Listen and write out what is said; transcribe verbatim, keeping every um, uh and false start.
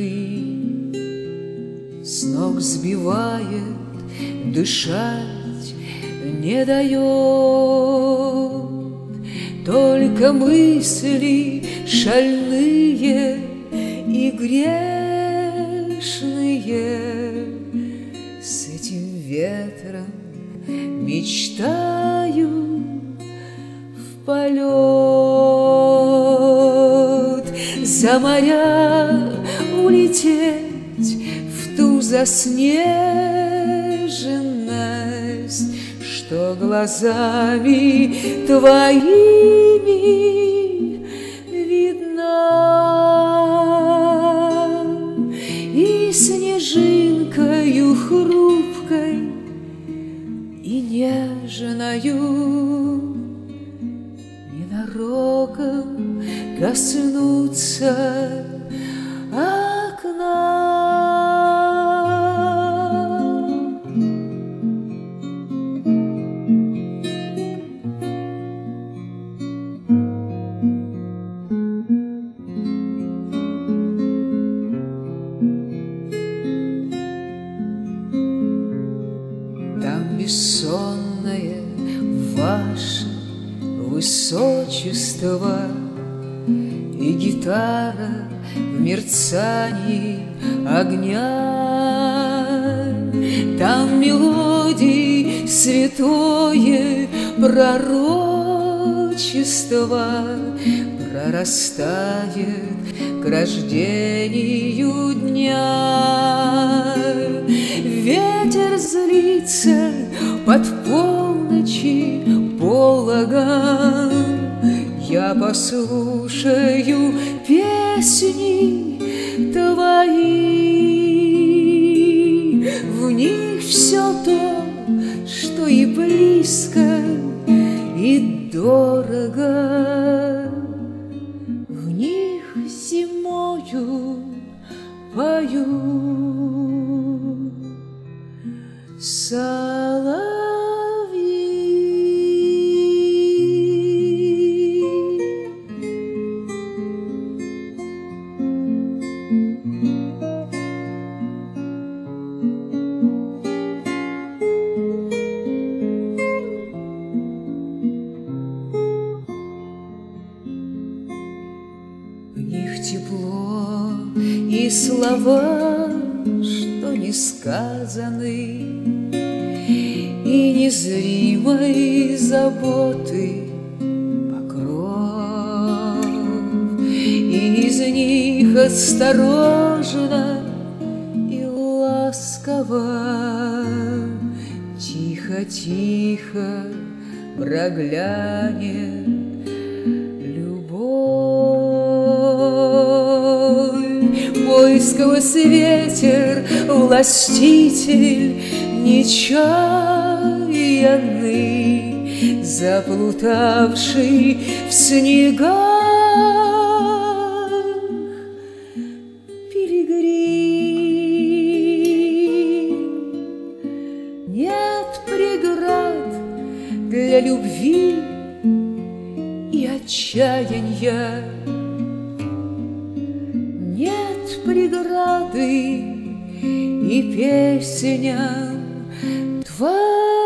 с ног сбивает, дышать не дает. Только мысли шальные и грешные с этим ветром мечтаю в полет. За моря улететь в ту заснеженность, что глазами твоими видна, и снежинкою хрупкой и нежною ненароком коснуться окна. Там бессонное ваше высочество, и гитара в мерцании огня. Там мелодий святое пророчество прорастает к рождению дня. Ветер злится под полночи пологом, я послушаю песни твои. В них все то, что и близко, и дорого. В них зимою пою соловьи. В них тепло и слова, что не сказаны, и незримой заботы покров, и из них осторожно и ласково, тихо-тихо проглянет мой сквозь ветер властитель нечаянный, заплутавший в снегах пилигрим. Нет преград для любви и отчаяния, нет преграды и песням твоим.